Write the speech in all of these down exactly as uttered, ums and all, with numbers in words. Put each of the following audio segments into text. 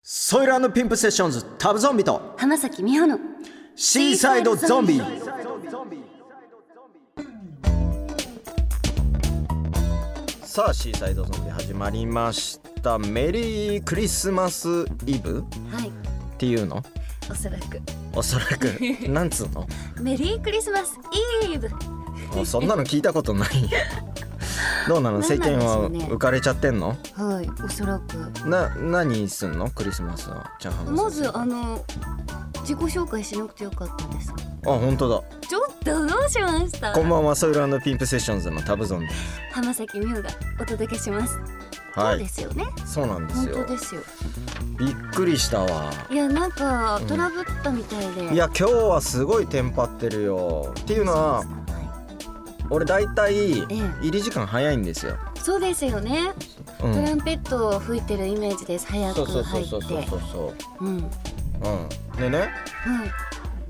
ソイル&ピンプセッションズタブゾンビと浜崎美穂のシーサイドゾンビ。さあシーサイドゾンビ始まりました。メリークリスマスイブ、 はい、 っていうのおそらくおそらくなんつうのメリークリスマスイブ。 もうそんなの聞いたことないどうなの、世間は浮かれちゃってんの？ はい、おそらく。 な、何すんのクリスマスは。じゃあまずあの自己紹介しなくてよかったです。 あ、本当だ。 ちょっとどうしました。 こんばんは、ソイル&ピンプセッションズのタブゾンです。 浜崎美穂がお届けします。 はい、 そうですよね。 そうなんですよ。 本当ですよ。 びっくりしたわ。 いや、なんかトラブったみたいで、 うん、いや今日はすごいテンパってるよ。っていうのは、俺だいたい入り時間早いんですよ。 そうですよね、うん、トランペットを吹いてるイメージです。早く入って。そうそうそうそうそう。うん。うん。 でね、はい、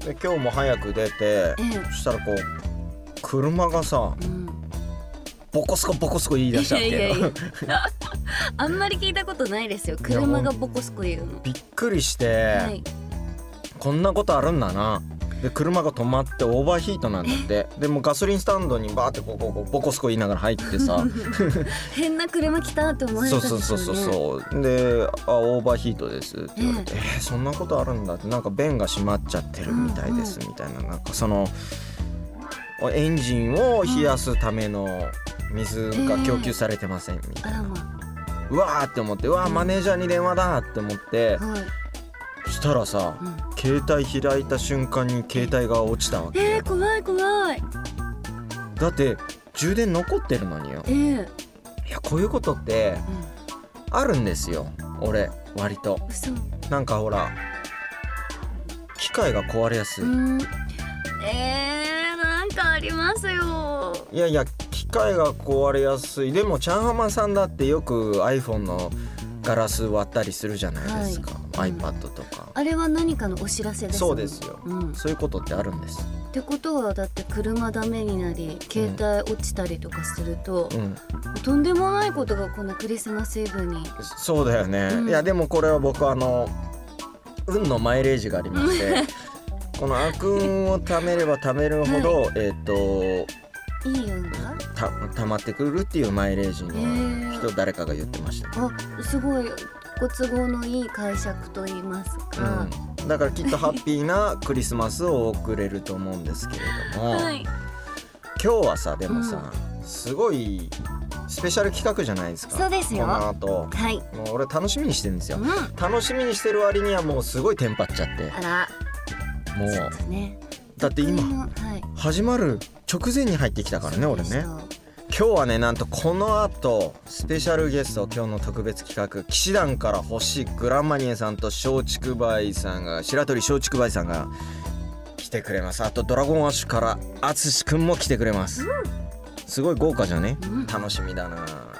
で今日も早く出て、ええ、そしたらこう車がさ、うん、ボコスコボコスコ言い出しちゃって。いやいやいやあんまり聞いたことないですよ、車がボコスコ言うの。 びっくりして、はい、こんなことあるんだな。で車が止まってオーバーヒートなんだって。でもガソリンスタンドにバーってこうこうこうボコスコ言いながら入ってさ変な車来たって思われたんですよね。 そうそうそうそう。で、あ、オーバーヒートですって言われて、えー、えー、そんなことあるんだって。なんか弁が閉まっちゃってるみたいですみたいな、なんかそのエンジンを冷やすための水が供給されてませんみたいな、えー、うわーって思って、うわーマネージャーに電話だって思って、はい、そしたらさ、うん、携帯開いた瞬間に携帯が落ちたわけ。 えー、怖い怖い。 だって充電残ってるのによ、えー、いやこういうことって、うん、あるんですよ俺割と。嘘。なんかほら機械が壊れやすい。うん、 えー、なんかありますよ。 いやいや機械が壊れやすい。でもちゃんはまさんだってよく iPhone のガラス割ったりするじゃないですか、はい、iPad とか。 あれは何かのお知らせです。 そうですよ、うん、そういうことってあるんです。 ってことはだって車ダメになり携帯落ちたりとかすると、うん、とんでもないことがこのクリスマスイブに。 そうだよね、うん、いやでもこれは僕あの運のマイレージがありましてこの悪運を貯めれば貯めるほど、はい、えっといい運がた溜まってくるっていうマイレージの人、誰かが言ってました。 あ、すごいご都合のいい解釈と言いますか、 うん、だからきっとハッピーなクリスマスを送れると思うんですけれども、はい、今日はさでもさ、うん、すごいスペシャル企画じゃないですか。 そうですよ。 この後、はい、もう俺楽しみにしてるんですよ、うん、楽しみにしてる割にはもうすごいテンパっちゃって。 あらもう、 ね、 だって今、はい、始まる直前に入ってきたからね俺ね。今日はね、なんとこの後スペシャルゲスト、今日の特別企画、騎士団から星グランマニエさんと松竹梅さんが、白鳥松竹梅さんが来てくれます。あとドラゴンアッシュから淳くんも来てくれます、うん、すごい豪華じゃね、うん、楽しみだな。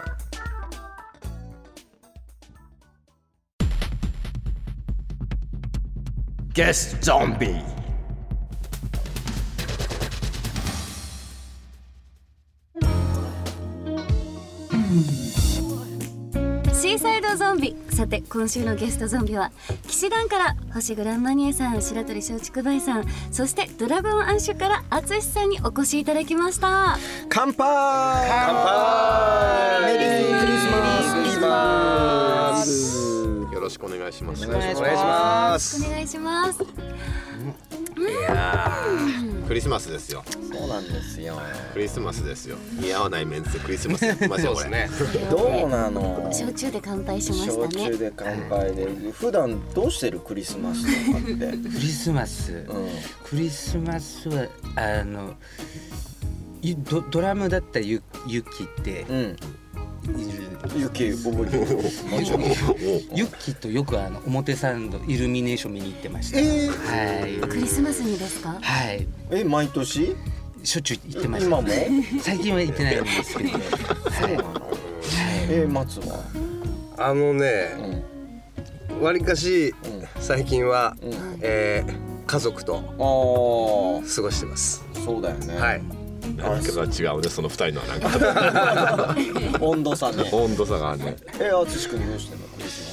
ゲストゾンビ。 シーサイドゾンビ。さて今週のゲストゾンビは騎士団から星グランマニエさん、白鳥松竹梅さん、そしてドラゴンアッシュから淳さんにお越しいただきました。 乾杯。乾杯。メリークリスマス。 よろしくお願いします。 お願いします。 お願いします。 いやクリスマスですよ。 そうなんですよ。 クリスマスですよ。似合わないメンツでクリスマスやってますよこれね。 どうなの。 焼酎で乾杯しましたね。 焼酎で乾杯で。普段どうしてるクリスマスとかって。クリスマス、うん、クリスマスはあの ド, ドラムだったらゆユキって、うん、 ユキ覚えてる。 ユキとよくあの表参道イルミネーション見に行ってました、えー、はい。クリスマスにですか。 はい。 え、毎年しょっちゅう行ってました。 今も最近は行ってないんですけど、はい、 そうなの。えー、松はあのね、わり、うん、かし、うん、最近は、うん、えー、家族と過ごしてます。 そうだよね。 はい。なんか違うね、その二人のなんか温度差ね。 温度差があるね。 えー、淳君どうしてんのクリスマス。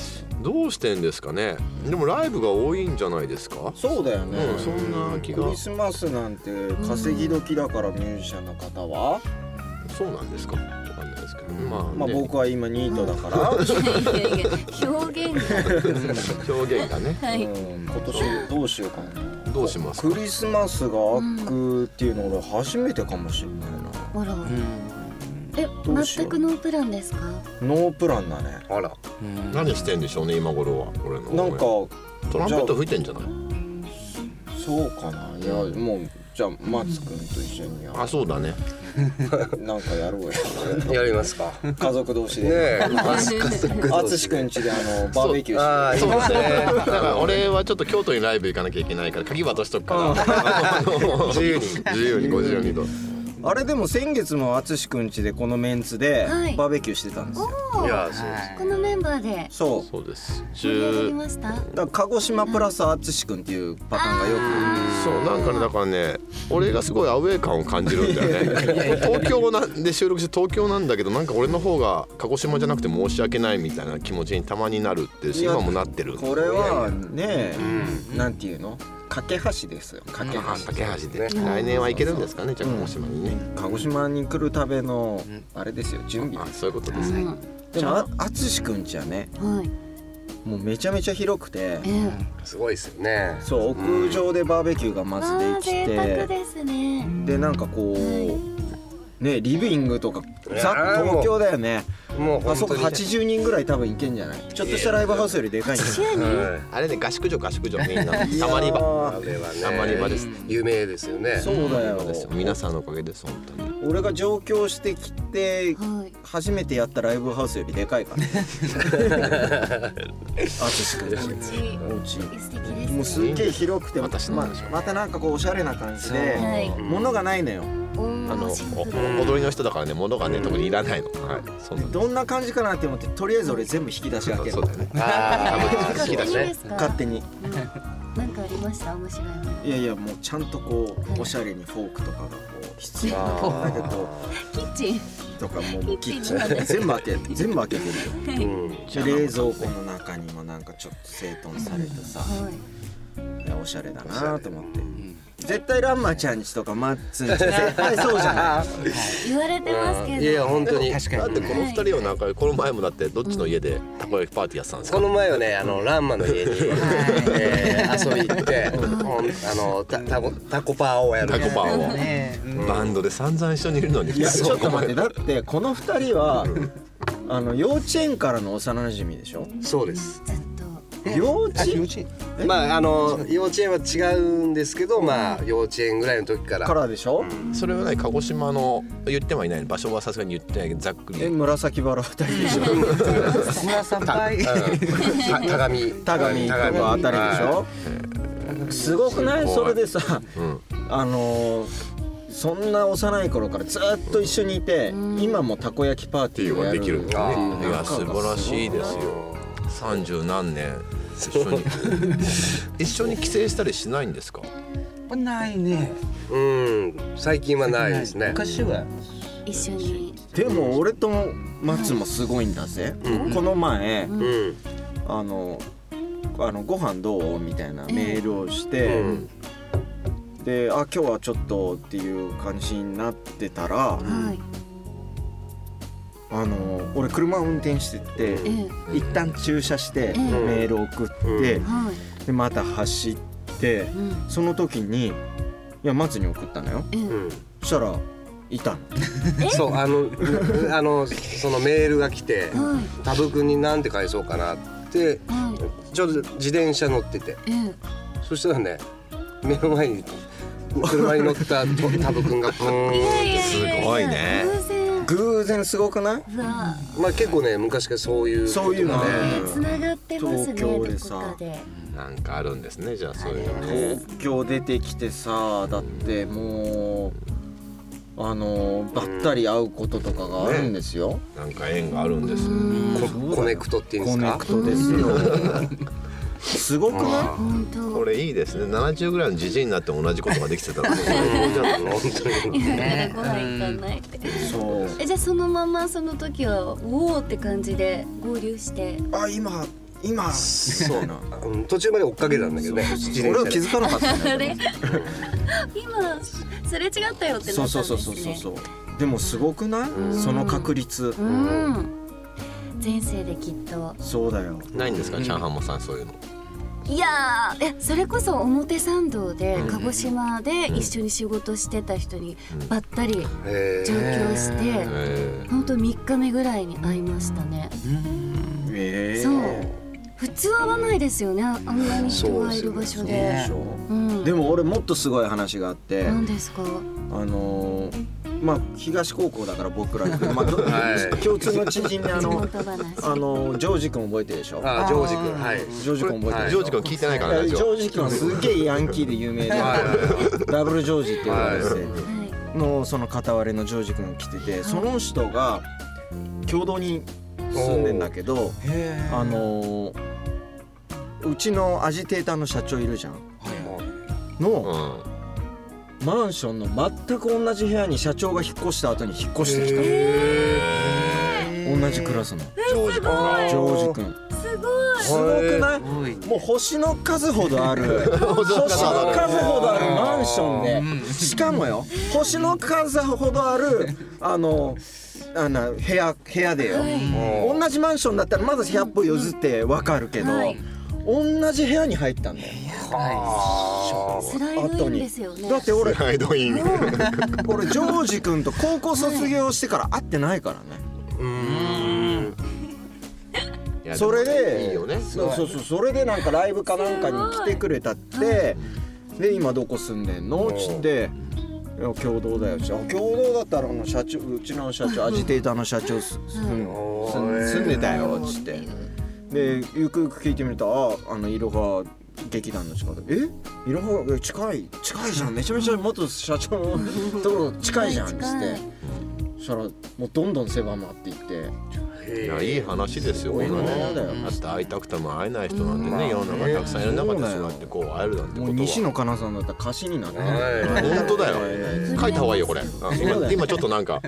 どうしてんですかね。でもライブが多いんじゃないですか。 そうだよね、 うん、そんな気が。 クリスマスなんて稼ぎ時だからミュージシャンの方は、 そうなんですか。わかんないですけど、まあ、ね、 まあ僕は今ニートだから、 いやいや表現が表現がね、 はい、 うん、今年どうしようかな。 どうしますか。 クリスマスが開くっていうの俺初めてかもしれないな。 あら、 うんえどうしよう全くノープランですか。 ノープランだね。 あら、 うん何してんでしょうね今頃は。俺のなんかトランペット吹いてんじゃない。 そうかな。いやもうじゃあ松くんと一緒にあ、そうだね。 なんかやろうよ。 やりますか。 家族同士ねで。 え、マスカスクあつしくん家であのバーベキューああ、 して。 そうですね。だから俺はちょっと京都にライブ行かなきゃいけないから鍵渡しとくから自由に自由にご自由にと。 あれでも先月もあつしくん家でこのメンツではいバーベキューしてたんですよ。 いや、そうです。 このメンバーでそう。 そうです。 盛り上がり十ました。 だから鹿児島プラスあつしくんっていうパターンがよそうなんかね、だからね、俺がすごいアウェー感を感じるんだよね。東京なんで収録して東京なんだけど、なんか俺の方が鹿児島じゃなくて申し訳ないみたいな気持ちにたまになるっていや今もなってる。 く。これはね、なんていうの？架け橋ですよ。架け橋。 架け橋で、来年は行けるんですかね、じゃあ鹿児島にね。 鹿児島に来るためのあれですよ、準備あ、 です。 そういうことですね。 うんでもああつしくん家はね、 はい。 もうめちゃめちゃ広くて、 ええ。 すごいですよね。 そう屋上でバーベキューがまずわあでき贅沢て、 ですね。 でなんかこうねリビングとかザやー東京だよね。 もうあそこ本当に。 はちじゅうにんぐらい多分いけんじゃない？ちょっとしたライブハウスよりでかいんですよ。 はあれね、合宿所合宿所みんなたまりいや場。 い。 ーあれはね。 たまり場です。 有名ですよね。 そうだよ。 ですよ。皆さんのおかげです本当に。 俺が上京してきてはい。 初めてやったライブハウスよりでかいから。あつしくん家。 お家お家。 素敵です。 もうすっげえ広くて、 私のま話はまたなんかこうおしゃれな感じではい。 物がないのよ。 おあのーシンプル。 お踊りの人だからね、物がね特にいらないの。はい。そうなんです。 どんな感じかなって思ってとりあえず俺全部引き出し開けるそうだよね。 ああ、 勝手にそうだねで。すか。 勝手に。 なんかありました面白いの。 いやいやもうちゃんとこうおしゃれにフォークとかがこう必要なんかこキッチン。 うとかもうキッチンキッチンまで全部開ける全部開けてるよ。 うん。 で冷蔵庫の中にもなんかちょっと整頓されてさ、 はいやおしゃれだなと思って。絶対ランマちゃんちとかマッツンち絶対そうじゃない。 い。言われてますけど。 いやいや本当に。 確かにだってこの二人はなんかこの前もだってどっちの家でたこ焼きパーティーやってたんですか。 この前はね、あのランマの家に、えー、遊び行って、ほんあのたタコタコパーをやる。 タコパーをねうんバンドで散々一緒にいるのに。 いやちょっと待ってだってこの二人はあの幼稚園からの幼馴染でしょ。 そうです。 ずっと。 幼稚園あ幼稚園まああの幼稚園は違うんですけど、まあ幼稚園ぐらいの時から。 からでしょ。 それはね、鹿児島の言ってはいないの、場所はさすがに言ってないけどざっくえり。 紫原あたりでしょ。 砂さんぱいうんた田上田上とかあたりでしょ。すごくないそれでさ、 うん。 あのーそんな幼い頃からずっと一緒にいて、今もたこ焼きパーティーをやるできるんだあね。 ーいや素晴らしいですよ。三十何年一緒に一緒に帰省したりしないんですか。 ないねうん、最近はないですね。 昔は一緒に。 でも俺と松もすごいんだぜ、この前うん。 あのあのご飯どうみたいなメールをして、 うんであ今日はちょっとっていう感じになってたら、 はい。 あの俺車運転してて、 ええ。 一旦駐車してうんメール送って、 はい。 でまた走って、 うん。 その時にいや松に送ったのよ。 ええ。 うん。 そしたらいたの。 そうあのあのそのメールが来て、 はタブ君に何て返そうかなってい。はちょうど自転車乗ってて、 い。ええ。 そしたらね目の前に車に乗ったとタブ君がブーンって。 いやいやいやすごいね偶然。 偶然すごくない？ うわ。 まあ結構ね昔からそういうことがねそういうのねつながってますね。 東京でさどこかで。 なんかあるんですね。じゃあそういうのね。 東京出てきてさだってもうあのばったり会うこととかがあるんですよ。 なんか縁があるんです。 ココネクトっていうんですか。 コネクトですよ。すごくない？ 本当。 これいいですね。ななじゅうぐらいのじじいになっても同じことができてたら最高じゃない。 本当に。 ねご飯行かないって。 そう。 えじゃあそのままその時はおおって感じで合流して。 あ今今そうな、うん、途中まで追っかけたんだけどね。 俺は気づかなかったあれね今すれ違ったよってなったんですね。 そうそうそうそうそう。でもすごくない、 うん、 その確率、 うん、前世できっとそうだよ。 ないんですか、チャンハンモさん、そういうの。 いやーえそれこそ表参道で鹿児島で一緒に仕事してた人にばったり上京してほんとみっかめぐらいに会いましたね。 えー、 そう普通会わないですよね、あんなに人がいる場所で。うん、 でも俺もっとすごい話があって、 何ですか。 あのーまあ東高校だから僕ら、まあはい、共通の知人にあのあのジョージ君覚えてるでしょ。 ああジョージ君、はい、 ジョージ君覚えてる。 ジョージ君聞いてないからね。 ジョージ君はすげえヤンキーで有名でダブルジョージって言われててのその片割れのジョージ君が来てて、その人が共同に住んでんだけど、あのうちのアジテーターの社長いるじゃんの、うんマンションの全く同じ部屋に社長が引っ越した後に引っ越してきた。同じクラスのジョージ君。 ジョージ君すごい。 すごくない？もう星の数ほどある星の数ほどあるマンションで、しかもよ星の数ほどあるあのあの部屋部屋でよ、同じマンションだったらまだひゃっぽ譲ってわかるけど、同じ部屋に入ったんだよ。 スライドインですよね。 だって俺スライドイン俺ジョージ君と高校卒業してから会ってないからね。 うーんそれでいいよね。 そうそうそう、それでなんかライブかなんかに来てくれたって、で今どこ住んでんのっつっていや共同だよ。あ共同だったらあの社長うちの社長アジテーターの社長す、うん、住んでたよっつって、でゆくゆく聞いてみるとああのいろは劇団の近くでえいろは近い近いじゃんめちゃめちゃ元社長のところ近いじゃんっつってそしたらもうどんどん狭まっていって。 いやいい話ですよこれね。だって会いたくても会えない人なんてね世の中たくさんいる中でそうやってこう会えるなんてことはもう西野カナさんだったら歌詞になってね。 本当だよ。書いた方がいいよこれ。今今ちょっとなんか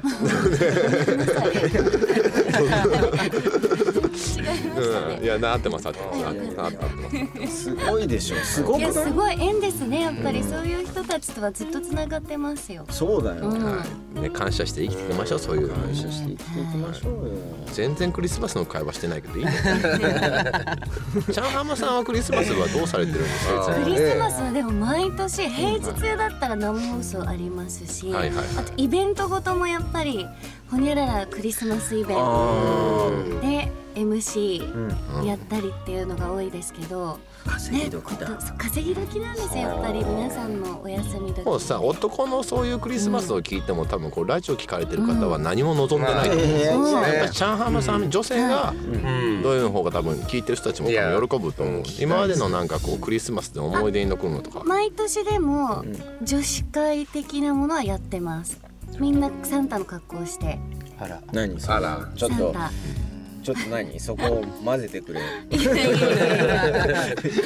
うん、いやなってますあってますすごいでしょ。すごくない？ いやすごい縁ですねやっぱり、そういう人たちとはずっとつながってますよ。 そうだよ、 うんはいね、感謝して生きていきましょう。そういう感謝して生きていきましょうよ。 全然クリスマスの会話してないけどいいねチャンハマさんはクリスマスはどうされてるんですか？ クリスマスはでも毎年平日だったら生放送ありますし、 はいはいはい、 あとイベントごともやっぱりほにゃららクリスマスイベントでエムシー やったりっていうのが多いですけど、 稼ぎ時だ、 ね、稼ぎ時なんですよやっぱり皆さんのお休み時。 もうさ男のそういうクリスマスを聞いても、うん、多分こうラジオ聞かれてる方は何も望んでないと思うんですよ、うん、やっぱりチャンハマさん、うん、女性がどういうの方が多分聞いてる人たちも多分喜ぶと思う。今までのなんかこうクリスマスで思い出に残るのとか毎年でも女子会的なものはやってます。みんなサンタの格好をしてあら何それちょっとちょっと何そこを混ぜてくれ